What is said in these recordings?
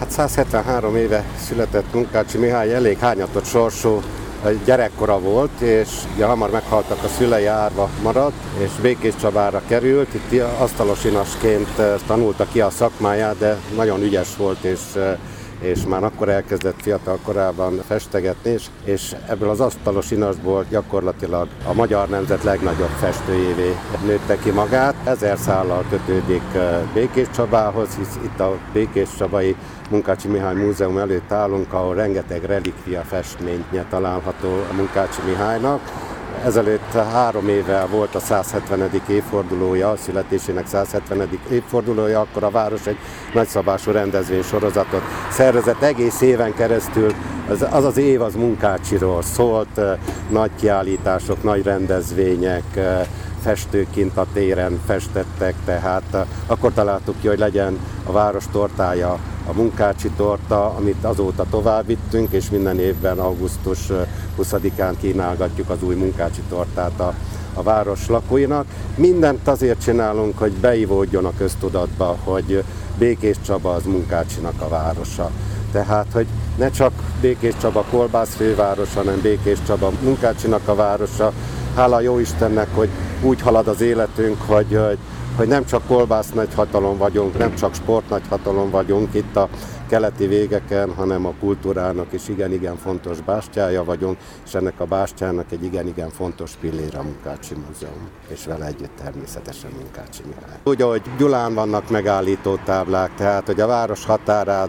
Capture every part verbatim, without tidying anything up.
Hát száz hetvenhárom éve született Munkácsy Mihály, elég hányatott sorsú gyerekkora volt, és ugye hamar meghaltak a szülei, árva maradt, és Békéscsabára került. Itt asztalosinasként tanulta ki a szakmáját, de nagyon ügyes volt, és és már akkor elkezdett fiatal korában festegetni, és, és ebből az asztalos inasból gyakorlatilag a magyar nemzet legnagyobb festőjévé nőtte ki magát. Ezer szállal kötődik Békéscsabához, hisz itt a Békéscsabai Munkácsy Mihály Múzeum előtt állunk, ahol rengeteg relikvia festménye található a Munkácsy Mihálynak. Ezelőtt három éve volt a száz hetvenedik évfordulója, a születésének száz hetvenedik évfordulója, akkor a város egy nagyszabású rendezvénysorozatot szervezett egész éven keresztül. Az az, az év az Munkácsiról szólt, nagy kiállítások, nagy rendezvények, festők kint a téren festettek, tehát akkor találtuk ki, hogy legyen a város tortája a Munkácsy torta, amit azóta tovább vittünk, és minden évben augusztus huszadikán kínálgatjuk az új Munkácsy tortát a, a város lakóinak. Mindent azért csinálunk, hogy beivódjon a köztudatba, hogy Békéscsaba az Munkácsynak a városa. Tehát, hogy ne csak Békéscsaba kolbász főváros, hanem Békéscsaba Munkácsynak a városa. Hála jó Istennek, hogy úgy halad az életünk, hogy, hogy nem csak kolbász nagyhatalom vagyunk, nem csak sport nagyhatalom vagyunk itt a keleti végeken, hanem a kultúrának is igen-igen fontos bástyája vagyunk, és ennek a bástyának egy igen-igen fontos pillére a Munkácsy Múzeum, és vele együtt természetesen Munkácsy Mihály. Úgy, ahogy Gyulán vannak megállító táblák, tehát hogy a város határát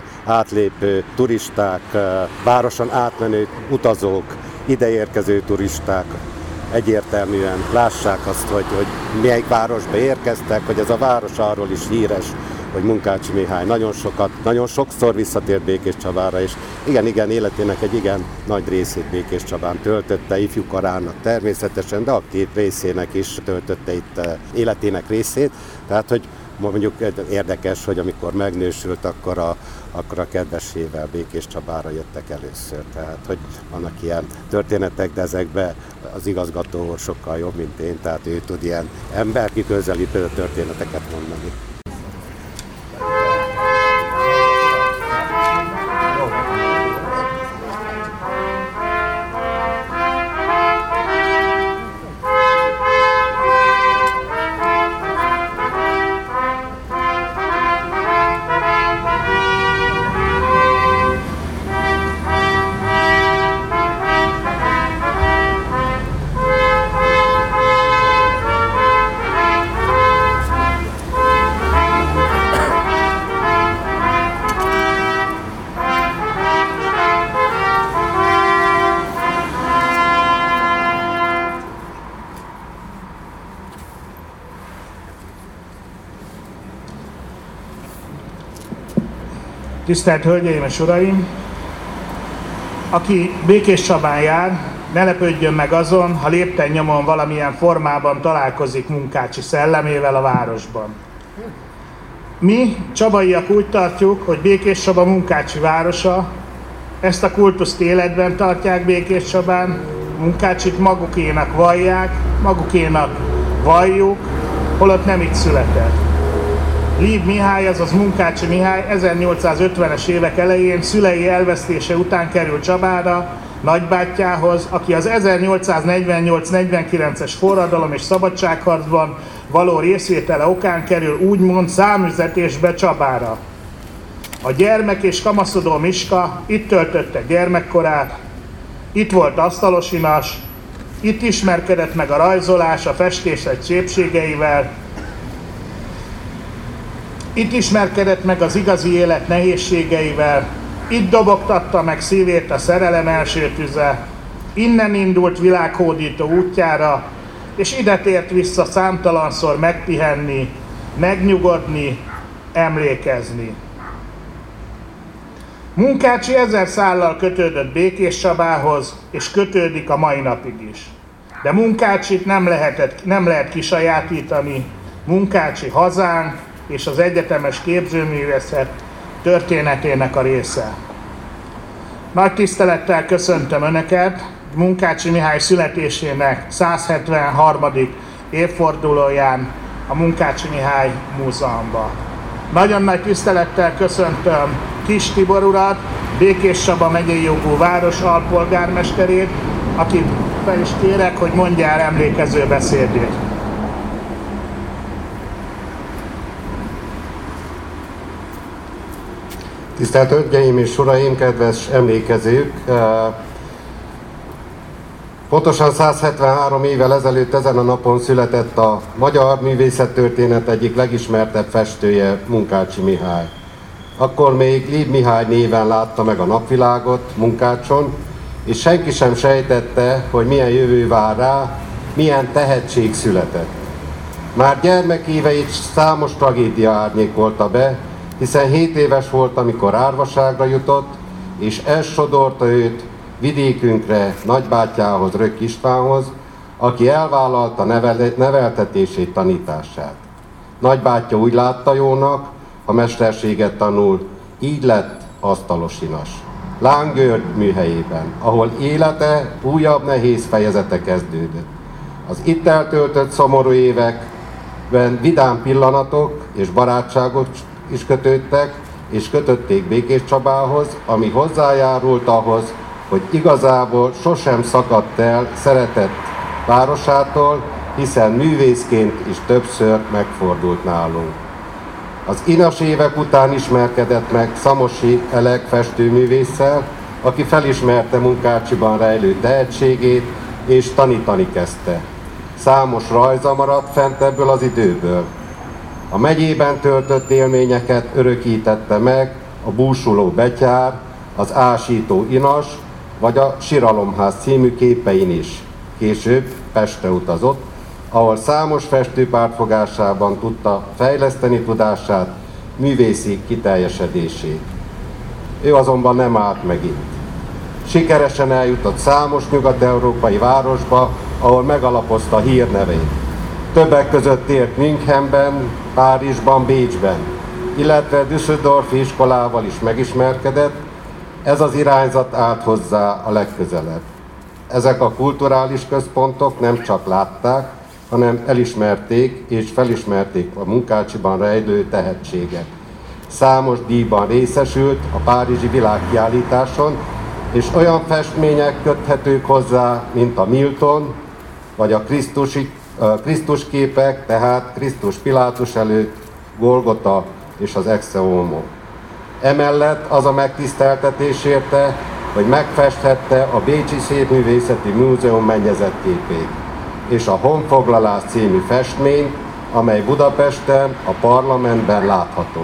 átlépő turisták, városon átmenő utazók, ideérkező turisták egyértelműen lássák azt, hogy, hogy melyik városba érkeztek, hogy ez a város arról is híres, hogy Munkácsy Mihály nagyon sokat, nagyon sokszor visszatért Békéscsabára, és igen, igen, életének egy igen nagy részét Békéscsabán töltötte, ifjú korának természetesen, de aktív részének is töltötte itt életének részét. Tehát, hogy mondjuk érdekes, hogy amikor megnősült, akkor a, akkor a kedvesével Békéscsabára jöttek először. Tehát, hogy vannak ilyen történetek, de ezekben az igazgató sokkal jobb, mint én, tehát ő tud ilyen emberki közelítő történeteket mondani. Tisztelt Hölgyeim és Uraim! Aki Békéscsabán jár, ne lepődjön meg azon, ha lépten nyomon valamilyen formában találkozik Munkácsy szellemével a városban. Mi, csabaiak úgy tartjuk, hogy Békéscsaba Munkácsy városa, ezt a kultuszt életben tartják Békéscsabán, Munkácsyt magukénak vallják, magukénak valljuk, holott nem itt született. Lív Mihály, azaz Munkácsy Mihály ezernyolcszázötvenes évek elején szülei elvesztése után került Csabára, nagybátyjához, aki az ezernyolcszáznegyvennyolc negyvenkilences forradalom és szabadságharcban való részvétele okán kerül úgymond számüzetésbe Csabára. A gyermek és kamaszodó Miska itt töltötte gyermekkorát, itt volt asztalosinas, itt ismerkedett meg a rajzolás, a festés egy szépségeivel, itt ismerkedett meg az igazi élet nehézségeivel, itt dobogtatta meg szívét a szerelem első tüze, innen indult világhódító útjára, és ide tért vissza számtalanszor megpihenni, megnyugodni, emlékezni. Munkácsy ezer szállal kötődött Békéscsabához, és kötődik a mai napig is. De Munkácsyt nem, lehetett, nem lehet kisajátítani, Munkácsy hazánk és az egyetemes képzőművészet történetének a része. Nagy tisztelettel köszöntöm Önöket Munkácsy Mihály születésének száz hetvenharmadik évfordulóján a Munkácsy Mihály Múzeumban. Nagyon nagy tisztelettel köszöntöm Kiss Tibor urat, Békéscsaba megyei jogú város alpolgármesterét, akit fel is kérek, hogy mondja el emlékező beszédét. Tisztelt Hölgyeim és Uraim, kedves emlékezők! Pontosan száz hetvenhárom évvel ezelőtt ezen a napon született a magyar művészettörténet egyik legismertebb festője, Munkácsy Mihály. Akkor még Lib Mihály néven látta meg a napvilágot Munkácson, és senki sem sejtette, hogy milyen jövő vár rá, milyen tehetség született. Már gyermekéveit számos tragédia árnyékolta be, hiszen hét éves volt, amikor árvaságra jutott, és ez sodorta őt vidékünkre, nagybátyjához, Rökk Istvánhoz, aki elvállalta nevel- neveltetését, tanítását. Nagybátyja úgy látta jónak, ha mesterséget tanul, így lett asztalosinas. Láng György műhelyében, ahol élete újabb nehéz fejezete kezdődött. Az itt eltöltött szomorú években vidám pillanatok és barátságok is kötődtek, és kötötték Békéscsabához, ami hozzájárult ahhoz, hogy igazából sosem szakadt el szeretett városától, hiszen művészként is többször megfordult nálunk. Az inas évek után ismerkedett meg Szamosi Elek festőművésszel, aki felismerte Munkácsiban rejlő tehetségét, és tanítani kezdte. Számos rajza maradt fent ebből az időből. A megyében töltött élményeket örökítette meg a Búsuló Betyár, az Ásító Inas, vagy a Siralomház című képein is. Később Pestre utazott, ahol számos festő pártfogásában tudta fejleszteni tudását, művészi kiteljesedését. Ő azonban nem állt meg itt. Sikeresen eljutott számos nyugat-európai városba, ahol megalapozta hírnevét. Többek között élt Münchenben, Párizsban, Bécsben, illetve Düsseldorfi iskolával is megismerkedett. Ez az irányzat állt hozzá a legközelebb. Ezek a kulturális központok nem csak látták, hanem elismerték és felismerték a Munkácsiban rejlő tehetséget. Számos díjban részesült a párizsi világkiállításon, és olyan festmények köthetők hozzá, mint a Milton, vagy a Krisztusi, Krisztus képek, tehát Krisztus Pilátus előtt, Golgota és az Ecce Homo. Emellett az a megtiszteltetés érte, hogy megfesthette a Bécsi Szépművészeti Múzeum mennyezetképét és a Honfoglalás című festményt, amely Budapesten, a parlamentben látható.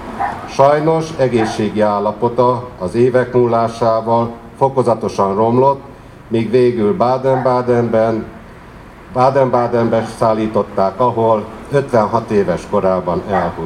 Sajnos egészségi állapota az évek múlásával fokozatosan romlott, míg végül Baden-Badenben, Baden-Badenbe szállították, ahol ötvenhat éves korában elhunyt.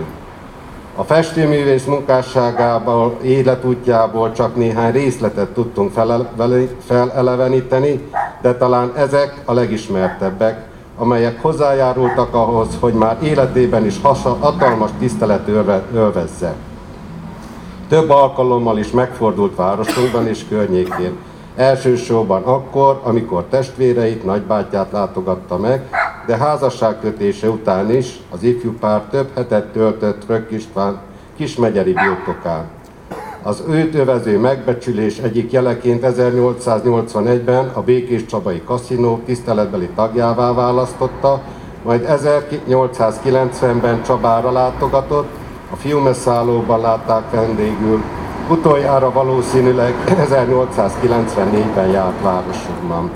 A festőművész munkásságából, életútjából csak néhány részletet tudtunk feleleveníteni, de talán ezek a legismertebbek, amelyek hozzájárultak ahhoz, hogy már életében is hatalmas tisztelet ölvezze. Több alkalommal is megfordult városunkban és környékén. Elsősorban akkor, amikor testvéreit, nagybátyját látogatta meg, de házasságkötése után is az ifjú pár több hetet töltött Rökk István kismegyeri birtokán. Az őt övező megbecsülés egyik jeleként ezernyolcszáznyolcvanegyben a Békéscsabai Kaszinó tiszteletbeli tagjává választotta, majd ezernyolcszázkilencvenben Csabára látogatott, a fiúmeszállóban látták vendégül, utoljára valószínűleg ezernyolcszázkilencvennégyben járt városunkban.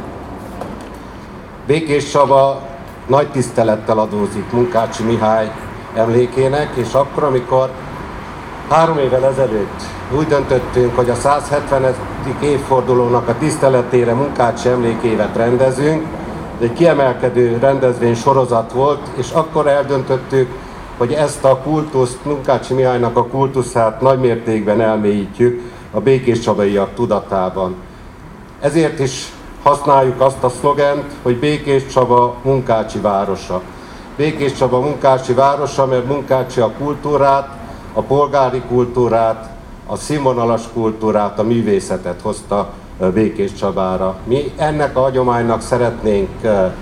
Békéscsaba nagy tisztelettel adózik Munkácsy Mihály emlékének, és akkor, amikor három évvel ezelőtt úgy döntöttünk, hogy a száz hetvenedik évfordulónak a tiszteletére Munkácsy emlékévet rendezünk, egy kiemelkedő rendezvény sorozat volt, és akkor eldöntöttük, hogy ezt a kultuszt, Munkácsy Mihálynak a kultuszát nagymértékben elmélyítjük a békéscsabaiak tudatában. Ezért is használjuk azt a szlogent, hogy Békéscsaba Munkácsy városa. Békéscsaba Munkácsy városa, mert Munkácsy a kultúrát, a polgári kultúrát, a színvonalas kultúrát, a művészetet hozta Békéscsabára. Mi ennek a hagyománynak szeretnénk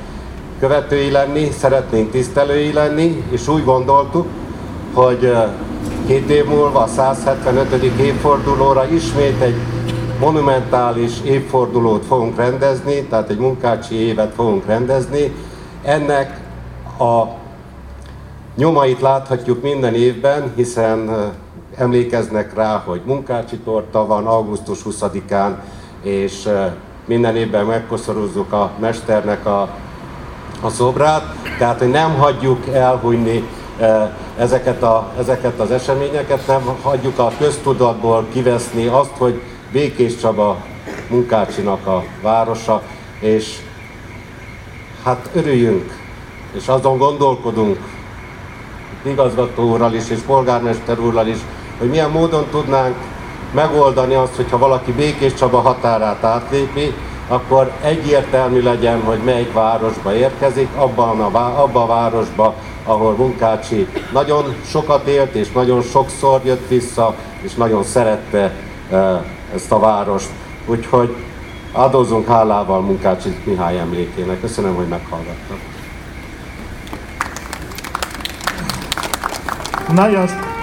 követői lenni, szeretnénk tisztelői lenni, és úgy gondoltuk, hogy két év múlva a száz hetvenötödik évfordulóra ismét egy monumentális évfordulót fogunk rendezni, tehát egy munkácsi évet fogunk rendezni. Ennek a nyomait láthatjuk minden évben, hiszen emlékeznek rá, hogy munkácsi torta van augusztus huszadikán, és minden évben megkoszorozzuk a mesternek a, a szobrát, tehát hogy nem hagyjuk elhunyni ezeket, a, ezeket az eseményeket, nem hagyjuk a köztudatból kiveszni azt, hogy Békés Csaba munkácsinak a városa, és hát örüljünk, és azon gondolkodunk igazgató úrral is, és polgármester úrral is, hogy milyen módon tudnánk megoldani azt, hogyha valaki Békés Csaba határát átlépi, akkor egyértelmű legyen, hogy melyik városba érkezik, abban a, abban a városba, ahol Munkácsi nagyon sokat élt, és nagyon sokszor jött vissza, és nagyon szerette e, ezt a várost. Úgyhogy adózzunk hálával Munkácsi Mihály emlékének. Köszönöm, hogy meghallgattak. Nagyon...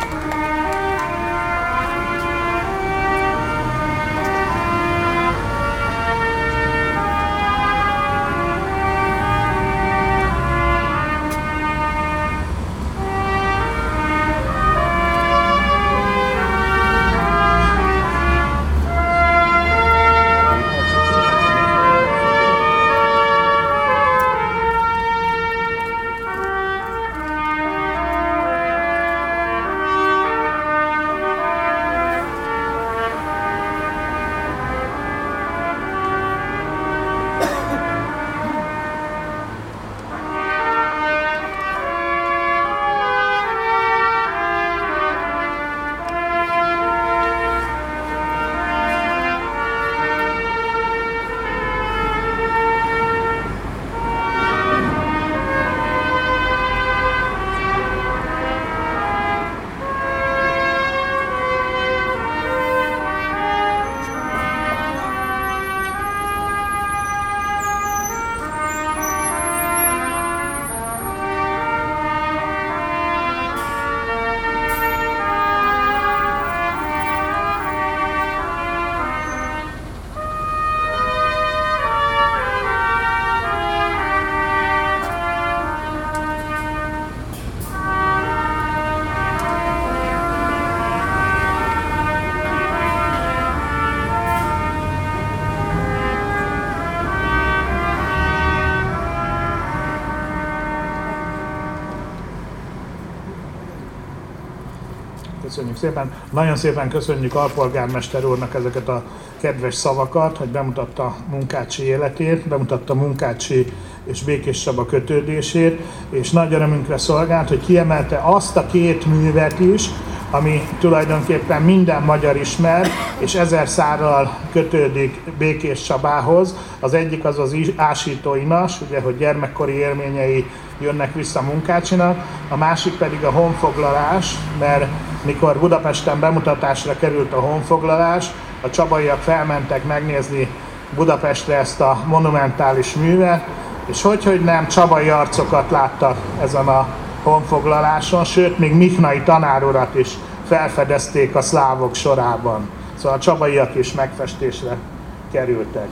Köszönjük szépen. Nagyon szépen köszönjük alpolgármester úrnak ezeket a kedves szavakat, hogy bemutatta Munkácsi életét, bemutatta Munkácsi és Békés Csaba kötődését, és nagy örömünkre szolgált, hogy kiemelte azt a két művet is, ami tulajdonképpen minden magyar ismer, és ezer szárral kötődik Békés Csabához. Az egyik az az ásító inas, ugye, hogy gyermekkori élményei jönnek vissza Munkácsinak, a másik pedig a honfoglalás, mert mikor Budapesten bemutatásra került a honfoglalás, a csabaiak felmentek megnézni Budapestre ezt a monumentális művet, és hogyhogy nem csabai arcokat láttak ezen a honfoglaláson, sőt, még Miknai tanárurat is felfedezték a szlávok sorában. Szóval a csabaiak is megfestésre kerültek.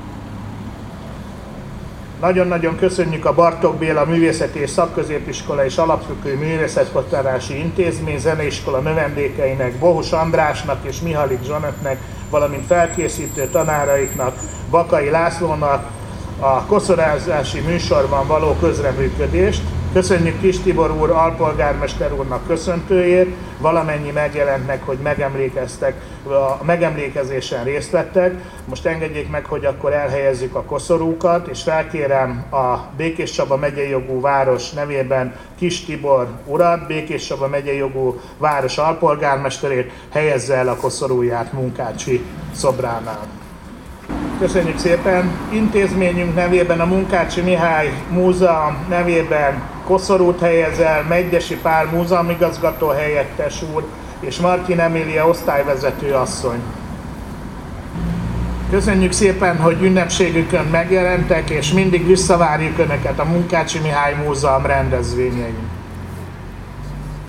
Nagyon-nagyon köszönjük a Bartók Béla Művészeti és Szakközépiskola és Alapfokú Művészetkutatási Intézmény zeneiskola növendékeinek, Bohus Andrásnak és Mihalik Zsanetnek, valamint felkészítő tanáraiknak, Bakai Lászlónak a koszorúzási műsorban való közreműködést. Köszönjük Kis Tibor úr, alpolgármester úrnak köszöntőjét, valamennyi megjelent meg, hogy megemlékeztek, a megemlékezésen részt vettek. Most engedjék meg, hogy akkor elhelyezzük a koszorúkat, és felkérem a Békés Csaba megyei jogú város nevében Kis Tibor urat, Békés Csaba megyei jogú város alpolgármesterét, helyezze el a koszorúját Munkácsi szobránál. Köszönjük szépen! Intézményünk nevében, a Munkácsi Mihály Múzeum nevében koszorút helyez el Medgyessy Pál múzeumigazgató helyettes úr és Martin Emília osztályvezető asszony. Köszönjük szépen, hogy ünnepségükön megjelentek, és mindig visszavárjuk Önöket a Munkácsi Mihály Múzeum rendezvényein.